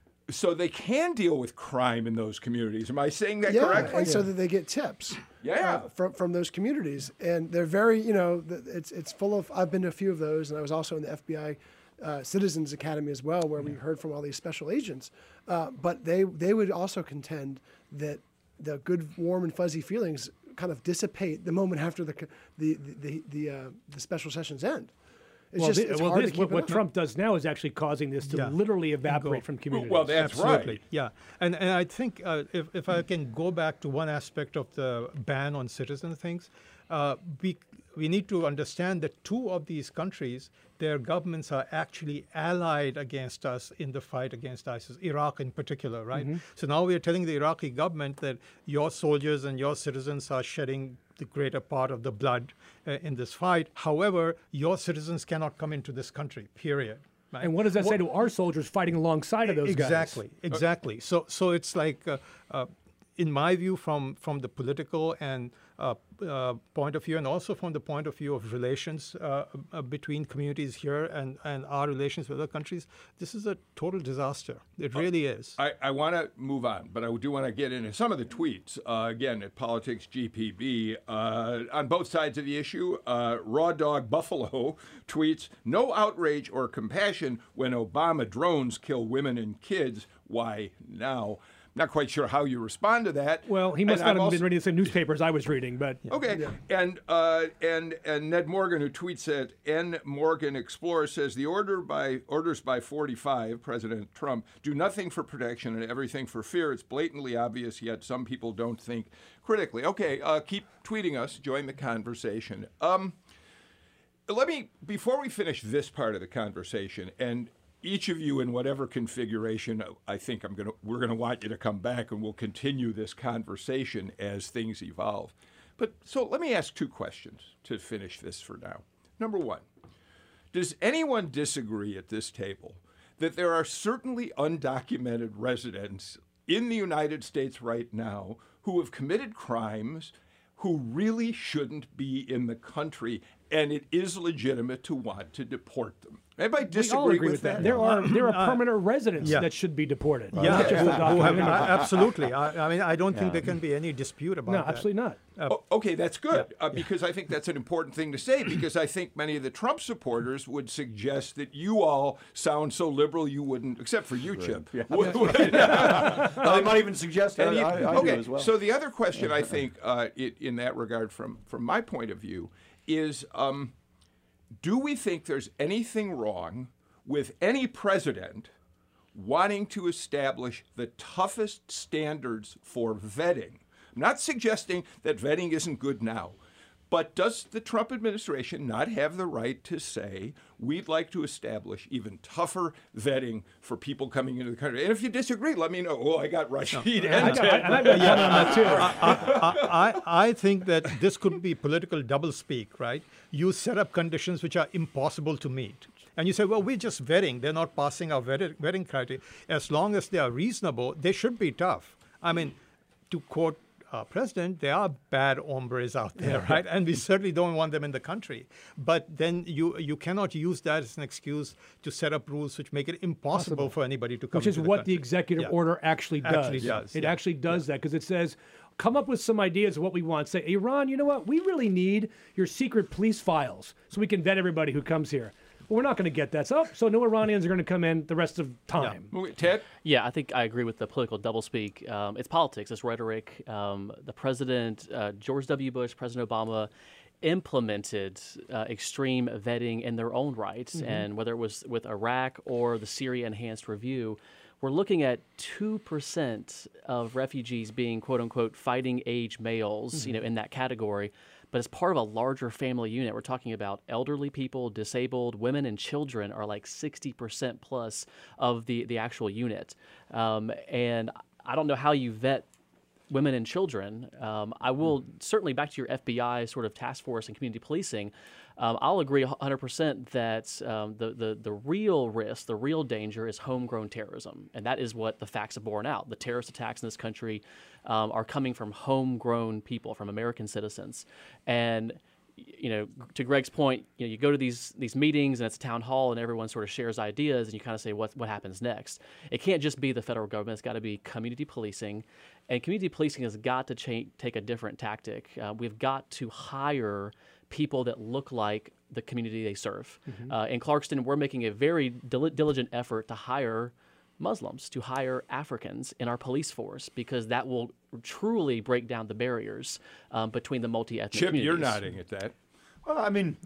so they can deal with crime in those communities. Am I saying that yeah, correctly? and so that they get tips. Yeah. uh, from from those communities, and they're very, you know, th- it's it's full of. I've been to a few of those, and I was also in the F B I uh, Citizens Academy as well, where we heard from all these special agents. Uh, but they they would also contend that the good, warm, and fuzzy feelings kind of dissipate the moment after the c- the the the, the, uh, the special sessions end. It's well, just thi- it's well, hard this, to keep what, it what up. Trump does now is actually causing this to Yeah. literally evaporate Go. from communities. Well, that's Absolutely. right. Yeah, and and I think uh, if if I can go back to one aspect of the ban on citizen things, uh, we we need to understand that two of these countries, their governments are actually allied against us in the fight against ISIS, Iraq in particular, right? So now we are telling the Iraqi government that your soldiers and your citizens are shedding the greater part of the blood uh, in this fight. However, your citizens cannot come into this country, period. Right? And what does that say to our soldiers fighting alongside of those guys? Exactly, exactly. So, so it's like, uh, uh, in my view, from from the political and uh, uh, point of view and also from the point of view of relations uh, uh, between communities here and, and our relations with other countries, this is a total disaster. It really is. I, I want to move on, but I do want to get into some of the tweets. Uh, again, at Politics G P B, uh, on both sides of the issue, uh, Raw Dog Buffalo tweets, no outrage or compassion when Obama drones kill women and kids. Why now? Not quite sure how you respond to that. Well, he must And not I'm have also- been reading the same newspapers I was reading, but Okay, and uh, and and Ned Morgan, who tweets at N Morgan Explorer, says the order by orders by forty-five, President Trump, do nothing for protection and everything for fear. It's blatantly obvious, yet some people don't think critically. Okay, uh, keep tweeting us. Join the conversation. Um, let me before we finish this part of the conversation, and each of you in whatever configuration, I think I'm gonna we're gonna want you to come back, and we'll continue this conversation as things evolve. But so let me ask two questions to finish this for now. Number one, does anyone disagree at this table that there are certainly undocumented residents in the United States right now who have committed crimes who really shouldn't be in the country, and it is legitimate to want to deport them? Anybody disagree, we all agree with, with that. that? There are there are Uh, permanent residents yeah. that should be deported. Yeah, not just who- the who have- documented. I- absolutely. I, I mean, I don't think there can be any dispute about No, that. absolutely not. Oh, okay, that's good, uh, because I think that's an important thing to say, because I think many of the Trump supporters would suggest that you all sound so liberal you wouldn't, except for you, Chip. would- would- they might even suggest And I, you- I, I okay, do as well. so the other question I think uh, it, in that regard from, from my point of view is, um, do we think there's anything wrong with any president wanting to establish the toughest standards for vetting? I'm not suggesting that vetting isn't good now, but does the Trump administration not have the right to say, we'd like to establish even tougher vetting for people coming into the country? And if you disagree, let me know. Oh, I got Rashid I and got, Ted. and I've got a comment on that too. I, I, I think that this could be political doublespeak, right? You set up conditions which are impossible to meet. And you say, well, we're just vetting. They're not passing our vetting, vetting criteria. As long as they are reasonable, they should be tough. I mean, to quote our president, there are bad hombres out there, right? And we certainly don't want them in the country. But then you you cannot use that as an excuse to set up rules which make it impossible for anybody to come Which is into the what country. the executive Yeah. order actually does. Actually does, It yeah. actually does that because it says, come up with some ideas of what we want. Say, Iran, you know what? We really need your secret police files so we can vet everybody who comes here. Well, we're not going to get that. So, so no Iranians are going to come in the rest of time. Wait, Ted? Yeah, I think I agree with the political doublespeak. Um, it's politics, it's rhetoric. Um, the president, uh, George W. Bush, President Obama, implemented uh, extreme vetting in their own rights, Mm-hmm. and whether it was with Iraq or the Syria Enhanced Review, we're looking at two percent of refugees being quote unquote fighting age males, Mm-hmm. you know, in that category. But as part of a larger family unit, we're talking about elderly people, disabled, women, and children are like sixty percent plus of the, the actual unit. Um, and I don't know how you vet women and children. Um, I will certainly, back to your F B I sort of task force and community policing, um, I'll agree one hundred percent that um, the, the, the real risk, the real danger is homegrown terrorism. And that is what the facts have borne out. The terrorist attacks in this country um, are coming from homegrown people, from American citizens. And you know, to Greg's point, you know, you go to these these meetings and it's a town hall and everyone sort of shares ideas and you kind of say what what happens next. It can't just be the federal government; it's got to be community policing, and community policing has got to cha- take a different tactic. Uh, we've got to hire people that look like the community they serve. Mm-hmm. Uh, in Clarkston, we're making a very dil- diligent effort to hire Muslims, to hire Africans in our police force, because that will truly break down the barriers um, between the multi-ethnic Chip, communities. you're nodding at that. Well, I mean,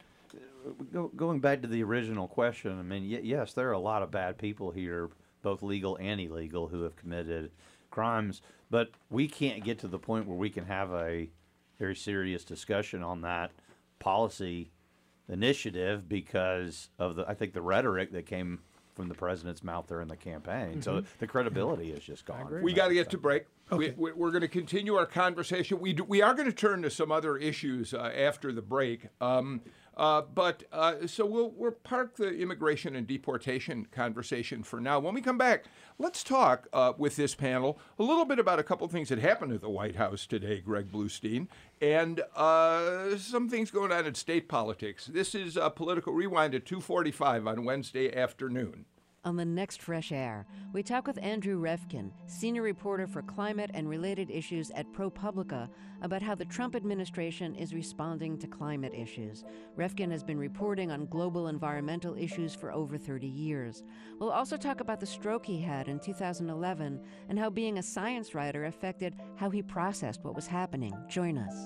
go, going back to the original question, I mean, y- yes, there are a lot of bad people here, both legal and illegal, who have committed crimes, but we can't get to the point where we can have a very serious discussion on that policy initiative because of the, I think, the rhetoric that came from the president's mouth during the campaign. So the credibility is just gone. from We that got to get to perspective. break. Okay. We, we, we're going to continue our conversation. We do, we are going to turn to some other issues uh, after the break. Um, Uh, but uh, so we'll we'll park the immigration and deportation conversation for now. When we come back, let's talk uh, with this panel a little bit about a couple things that happened at the White House today, Greg Bluestein, and uh, some things going on in state politics. This is uh, Political Rewind at two forty-five on Wednesday afternoon. On the next Fresh Air, we talk with Andrew Refkin, senior reporter for climate and related issues at ProPublica, about how the Trump administration is responding to climate issues. Refkin has been reporting on global environmental issues for over thirty years. We'll also talk about the stroke he had in two thousand eleven and how being a science writer affected how he processed what was happening. Join us.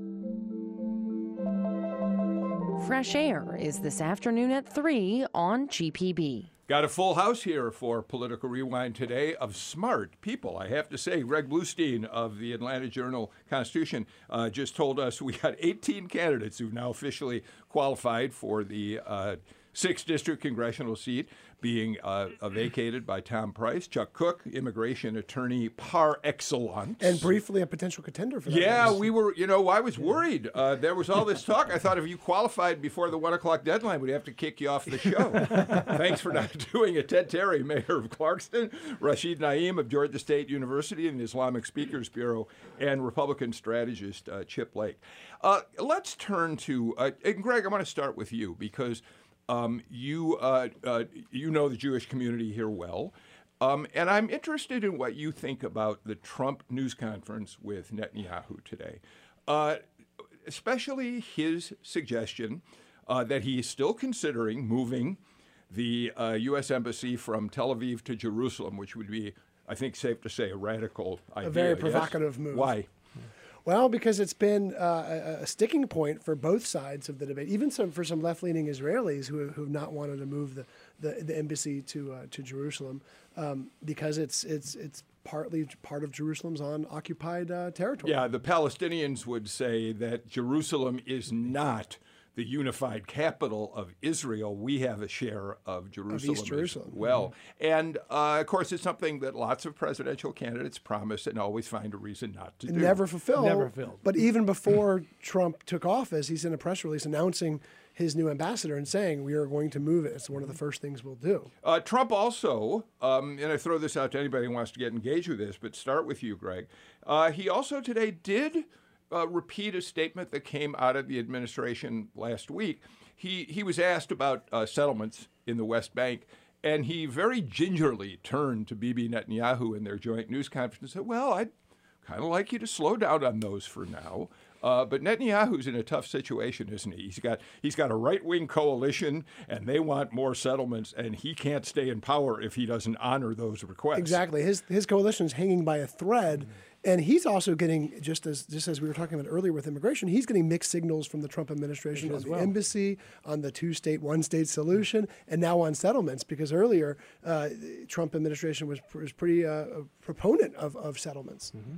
Fresh Air is this afternoon at three on G P B. Got a full house here for Political Rewind today of smart people. I have to say, Greg Bluestein of the Atlanta Journal-Constitution uh, just told us we got eighteen candidates who've now officially qualified for the uh, sixth District congressional seat being uh, vacated by Tom Price. Chuck Cook, immigration attorney par excellence. And briefly a potential contender for that. Yeah, race. we were, you know, I was worried. Uh, there was all this talk. I thought if you qualified before the one o'clock deadline, we'd have to kick you off the show. Thanks for not doing it. Ted Terry, mayor of Clarkston, Rashid Naim of Georgia State University and the Islamic Speakers Bureau, and Republican strategist uh, Chip Lake. Uh, let's turn to, uh, and Greg, I want to start with you because Um, you uh, uh, you know the Jewish community here well, um, and I'm interested in what you think about the Trump news conference with Netanyahu today, uh, especially his suggestion uh, that he is still considering moving the uh, U S embassy from Tel Aviv to Jerusalem, which would be, I think, safe to say, a radical idea. A very yes? provocative move. Why? Well, because it's been uh, a, a sticking point for both sides of the debate, even some for some left-leaning Israelis who who have not wanted to move the the, the embassy to uh, to Jerusalem, um, because it's it's it's partly part of Jerusalem's on occupied uh, territory. Yeah, the Palestinians would say that Jerusalem is not the unified capital of Israel. We have a share of Jerusalem, East Jerusalem. as well. Mm-hmm. And, uh, of course, it's something that lots of presidential candidates promise and always find a reason not to do. Never fulfill. Never fulfilled. But even before Trump took office, he sent a press release announcing his new ambassador and saying, we are going to move it. It's one of the first things we'll do. Uh, Trump also, um, and I throw this out to anybody who wants to get engaged with this, but start with you, Greg. Uh, he also today did Uh, repeat a statement that came out of the administration last week. He he was asked about uh, settlements in the West Bank, and he very gingerly turned to Bibi Netanyahu in their joint news conference and said, well, I'd kind of like you to slow down on those for now. Uh, but Netanyahu's in a tough situation, isn't he? He's got he's got a right-wing coalition, and they want more settlements, and he can't stay in power if he doesn't honor those requests. Exactly. His his coalition's hanging by a thread. Mm-hmm. And he's also getting, just as just as we were talking about earlier with immigration, he's getting mixed signals from the Trump administration on the well. embassy, on the two-state, one-state solution, and now on settlements. Because earlier, uh, Trump administration was was pretty uh, a proponent of, of settlements. Mm-hmm.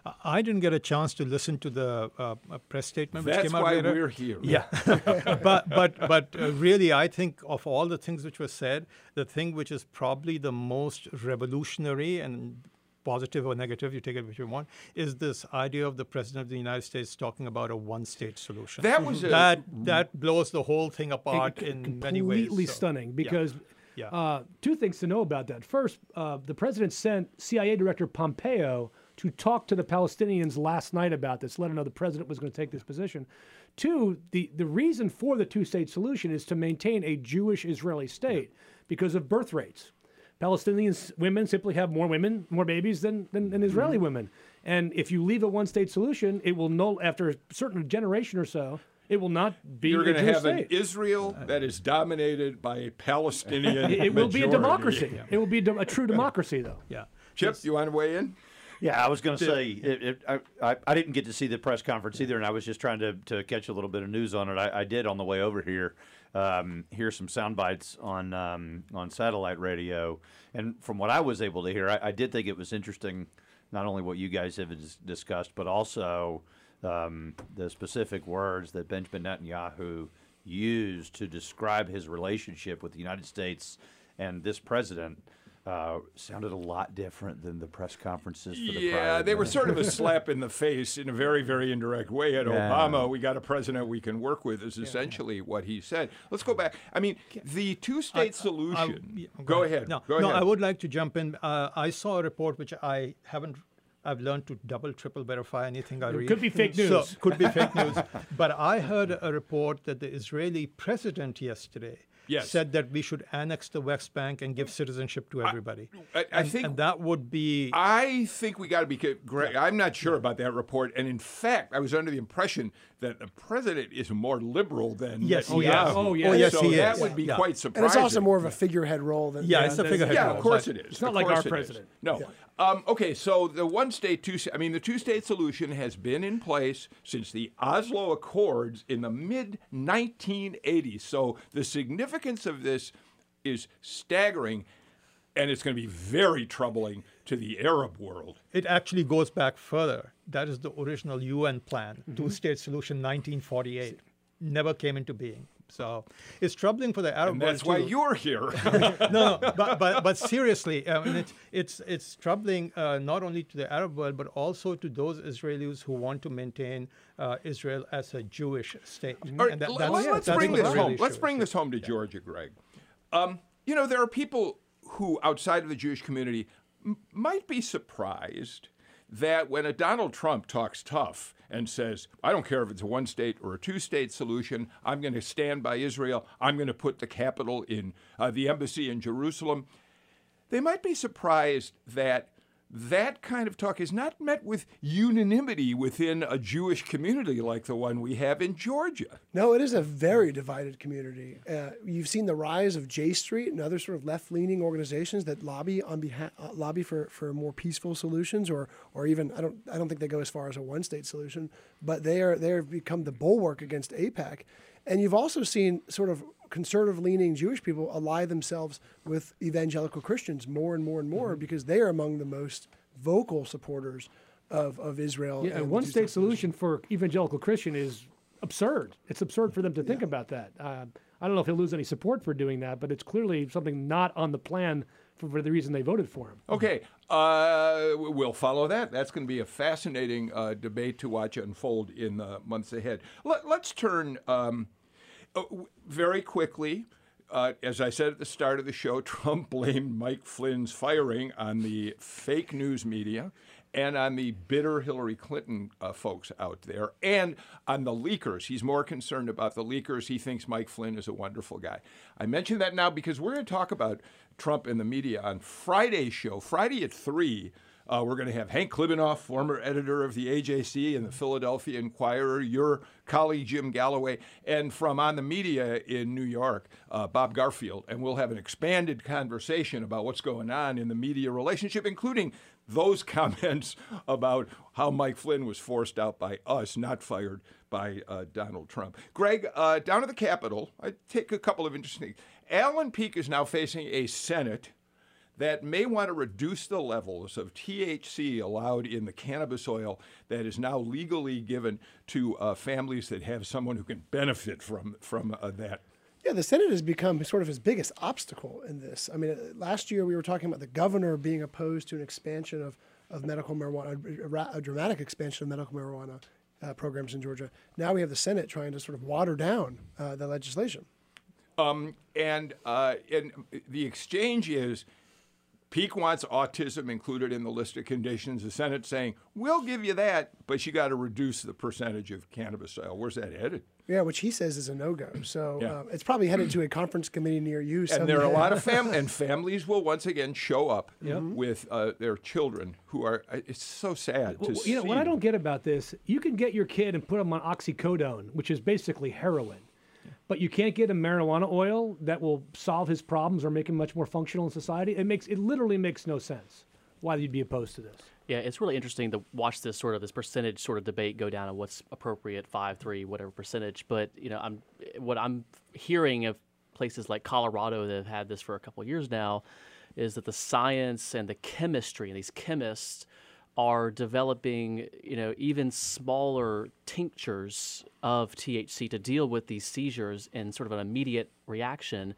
I didn't get a chance to listen to the uh, press statement which That's came out why later. we're here. Yeah, but but but uh, really, I think of all the things which were said, the thing which is probably the most revolutionary and positive or negative, you take it which you want, is this idea of the President of the United States talking about a one-state solution. That was a, that that blows the whole thing apart C- in many ways. Completely so, stunning because yeah. Yeah. Uh, two things to know about that. First, uh, the president sent C I A Director Pompeo to talk to the Palestinians last night about this, let them know the president was going to take this position. Two, the, the reason for the two-state solution is to maintain a Jewish-Israeli state because of birth rates. Palestinian women simply have more women, more babies than, than, than Israeli mm-hmm. women. And if you leave a one-state solution, it will no, after a certain generation or so, it will not be You're a going to Jewish have state. an Israel that is dominated by a Palestinian It, it will be a majority. democracy. Yeah. It will be a, de- a true democracy, though. Yeah. Chip, you want to weigh in? Yeah, I was going to say, it, it, I, I, I didn't get to see the press conference either, and I was just trying to, to catch a little bit of news on it. I, I did on the way over here um, hear some sound bites on, um, on satellite radio, and from what I was able to hear, I, I did think it was interesting, not only what you guys have dis- discussed, but also um, the specific words that Benjamin Netanyahu used to describe his relationship with the United States and this president. uh, sounded a lot different than the press conferences for the Yeah, prior they were administration. sort of a slap in the face in a very, very indirect way at Yeah. Obama. We got a president we can work with is essentially what he said. Let's go back. I mean, the two-state solution. yeah, go ahead. No, go no, ahead. I would like to jump in. Uh, I saw a report which I haven't. I've learned to double, triple verify anything I It read. could be fake So, news. could be fake news. But I heard a report that the Israeli president yesterday Yes. said that we should annex the West Bank and give citizenship to everybody. I- I and, think- and that would be. I think we got to be ca- Greg. I'm not sure about that report, and in fact, I was under the impression that the president is more liberal than Yes, Netanyahu. he is. Oh, yes. Oh, yes, so he that is. would be Yeah. quite And surprising. it's also more of a figurehead role than Yeah, it's a there's- figurehead Yeah, role, of course but- it is. It's not Of like course our it is. president. No. Um, okay, so the one-state, two. I mean, the two-state solution has been in place since the Oslo Accords in the mid nineteen eighties. So the significance of this is staggering, and it's going to be very troubling to the Arab world. It actually goes back further. That is the original U N plan, two-state solution, nineteen forty-eight. Never came into being. So it's troubling for the Arab And world that's why too. you're here. no, no, but, but but seriously, I mean, it's it's it's troubling uh, not only to the Arab world but also to those Israelis who want to maintain uh, Israel as a Jewish state. All right, And that- l- that's- let's that's bring what this the real home. issue Let's is. bring this home to Georgia, Greg. Um, you know, there are people who, outside of the Jewish community, m- might be surprised that when a Donald Trump talks tough and says, I don't care if it's a one-state or a two-state solution, I'm going to stand by Israel, I'm going to put the capital in uh, the embassy in Jerusalem, they might be surprised that that kind of talk is not met with unanimity within a Jewish community like the one we have in Georgia. No, it is a very divided community. Uh, you've seen the rise of J Street and other sort of left-leaning organizations that lobby on behalf uh, lobby for, for more peaceful solutions, or or even I don't I don't think they go as far as a one-state solution, but they are they have become the bulwark against AIPAC. And you've also seen sort of conservative-leaning Jewish people ally themselves with evangelical Christians more and more and more because they are among the most vocal supporters of, of Israel. Yeah, and a the one-state two-state solution for evangelical Christian is absurd. It's absurd for them to think about that. Uh, I don't know if he'll lose any support for doing that, but it's clearly something not on the plan for, for the reason they voted for him. Okay, uh, we'll follow that. That's going to be a fascinating uh, debate to watch unfold in the months ahead. Let, let's turn um, uh, w- very quickly. Uh, as I said at the start of the show, Trump blamed Mike Flynn's firing on the fake news media and on the bitter Hillary Clinton uh, folks out there and on the leakers. He's more concerned about the leakers. He thinks Mike Flynn is a wonderful guy. I mention that now because we're going to talk about Trump and the media on Friday's show. Friday at three, uh, we're going to have Hank Klibanoff, former editor of the A J C and the Philadelphia Inquirer, your colleague Jim Galloway, and from On the Media in New York, uh, Bob Garfield. And we'll have an expanded conversation about what's going on in the media relationship, including those comments about how Mike Flynn was forced out by us, not fired by uh, Donald Trump. Greg, uh, down at the Capitol, I take a couple of interesting. Alan Peake is now facing a Senate that may want to reduce the levels of T H C allowed in the cannabis oil that is now legally given to uh, families that have someone who can benefit from from uh, that. Yeah, the Senate has become sort of his biggest obstacle in this. I mean, uh, last year we were talking about the governor being opposed to an expansion of, of medical marijuana, a, ra- a dramatic expansion of medical marijuana uh, programs in Georgia. Now we have the Senate trying to sort of water down uh, the legislation. Um, and uh, and the exchange is Peake wants autism included in the list of conditions. The Senate saying, we'll give you that, but you got to reduce the percentage of cannabis oil. Where's that headed? Yeah, which he says is a no-go. So Yeah. uh, it's probably headed to a conference committee near you. And there are a someday. lot of families, and families will once again show up Yep. with uh, their children who are, uh, it's so sad to Well, see. you know, what I don't get about this, you can get your kid and put them on oxycodone, which is basically heroin. But you can't get him marijuana oil that will solve his problems or make him much more functional in society. It makes it literally makes no sense why you'd be opposed to this. Yeah, it's really interesting to watch this sort of this percentage sort of debate go down on what's appropriate, five, three, whatever percentage. But you know, I'm what I'm hearing of places like Colorado that have had this for a couple of years now is that the science and the chemistry and these chemists are developing, you know, even smaller tinctures of T H C to deal with these seizures in sort of an immediate reaction.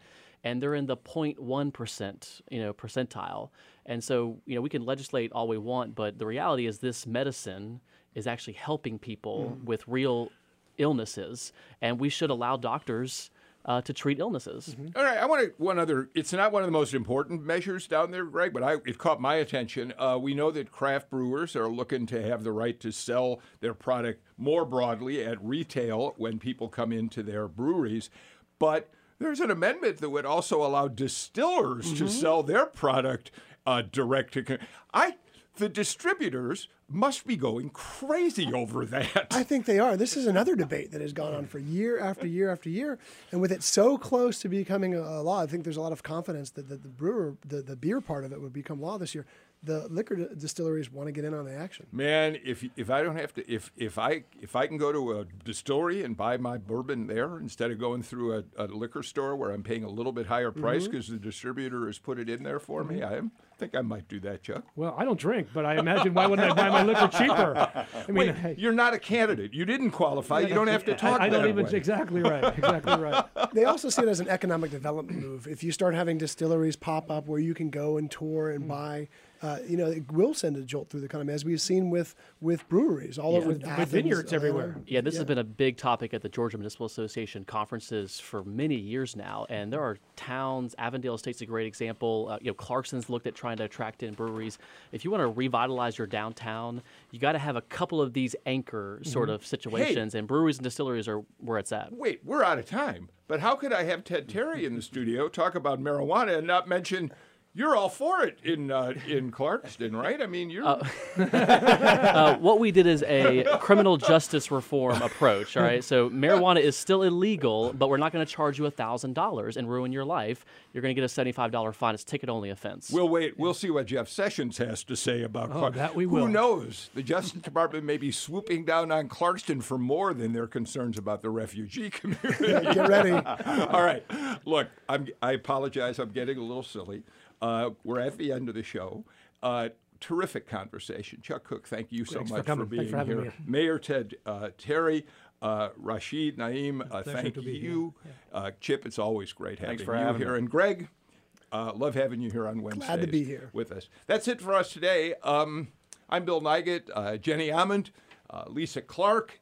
and they're in the zero point one percent, you know, percentile. And so, you know, we can legislate all we want, but the reality is this medicine is actually helping people mm. with real illnesses, and we should allow doctors uh, to treat illnesses. Mm-hmm. All right, I want to one other. It's not one of the most important measures down there, Greg, but I, it caught my attention. Uh, we know that craft brewers are looking to have the right to sell their product more broadly at retail when people come into their breweries, but there's an amendment that would also allow distillers mm-hmm. to sell their product uh, direct to. Con- I the distributors must be going crazy over that. I think they are. This is another debate that has gone on for year after year after year. And with it so close to becoming a, a law, I think there's a lot of confidence that the, the brewer, the, the beer part of it would become law this year. The liquor d- distilleries want to get in on the action. Man, if if I don't have to, if if I if I can go to a distillery and buy my bourbon there instead of going through a, a liquor store where I'm paying a little bit higher price because mm-hmm. the distributor has put it in there for mm-hmm. me, I am, think I might do that, Chuck. Well, I don't drink, but I imagine why wouldn't I buy my liquor cheaper? I mean, Wait, hey. You're not a candidate. You didn't qualify. You don't have to talk. I, I don't that even way. exactly right. Exactly right. They also see it as an economic development move. If you start having distilleries pop up where you can go and tour and mm. buy. Uh, you know, it will send a jolt through the economy, as we've seen with, with breweries all yeah. over with, Athens, with vineyards uh, everywhere. Yeah, this yeah. has been a big topic at the Georgia Municipal Association conferences for many years now, and there are towns. Avondale Estate's a great example. Uh, you know, Clarkson's looked at trying to attract in breweries. If you want to revitalize your downtown, you got to have a couple of these anchor sort Mm-hmm. of situations, hey. and breweries and distilleries are where it's at. Wait, we're out of time. But how could I have Ted Terry in the studio talk about marijuana and not mention? You're all for it in uh, in Clarkston, right? I mean, you're. Uh, uh, what we did is a criminal justice reform approach. All right, so marijuana is still illegal, but we're not going to charge you a thousand dollars and ruin your life. You're going to get a seventy-five dollar fine. It's a ticket-only offense. We'll wait. We'll see what Jeff Sessions has to say about Oh, Clark. that we Who will. knows? The Justice Department may be swooping down on Clarkston for more than their concerns about the refugee community. Get ready. All right. Look, I'm, I apologize. I'm getting a little silly. Uh, we're at the end of the show. Uh, terrific conversation. Chuck Cook, thank you so Thanks for much coming. for being Thanks for having here. me. Mayor Ted uh, Terry, uh, Rashid Naim, uh, Pleasure thank to be you. here. Uh, Chip, it's always great having Thanks for you having here. me. And Greg, uh, love having you here on Wednesdays. Glad to be here. With us. That's it for us today. Um, I'm Bill Nygett, uh, Jenny Ammond, uh, Lisa Clark,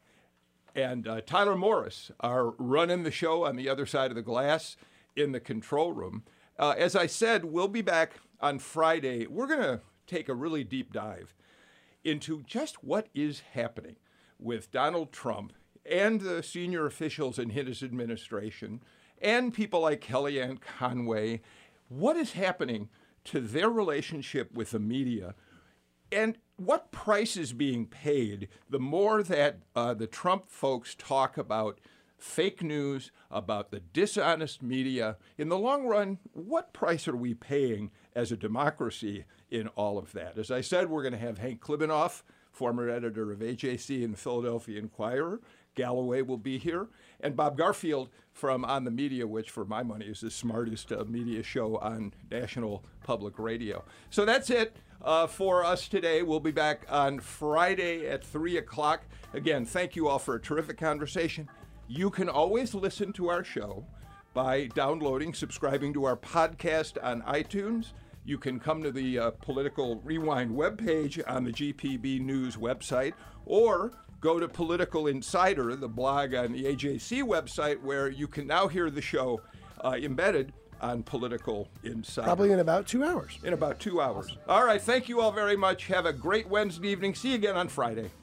and uh, Tyler Morris are running the show on the other side of the glass in the control room. Uh, as I said, we'll be back on Friday. We're going to take a really deep dive into just what is happening with Donald Trump and the senior officials in his administration and people like Kellyanne Conway. What is happening to their relationship with the media? And what price is being paid the more that uh, the Trump folks talk about fake news, about the dishonest media? In the long run, what price are we paying as a democracy in all of that? As I said, we're going to have Hank Klibanoff, former editor of A J C and the Philadelphia Inquirer. Galloway will be here. And Bob Garfield from On the Media, which for my money is the smartest uh, media show on National Public Radio. So that's it uh, for us today. We'll be back on Friday at three o'clock. Again, thank you all for a terrific conversation. You can always listen to our show by downloading, subscribing to our podcast on iTunes. You can come to the uh, Political Rewind webpage on the G P B News website, or go to Political Insider, the blog on the A J C website, where you can now hear the show uh, embedded on Political Insider. Probably in about two hours. In about two hours. All right, thank you all very much. Have a great Wednesday evening. See you again on Friday.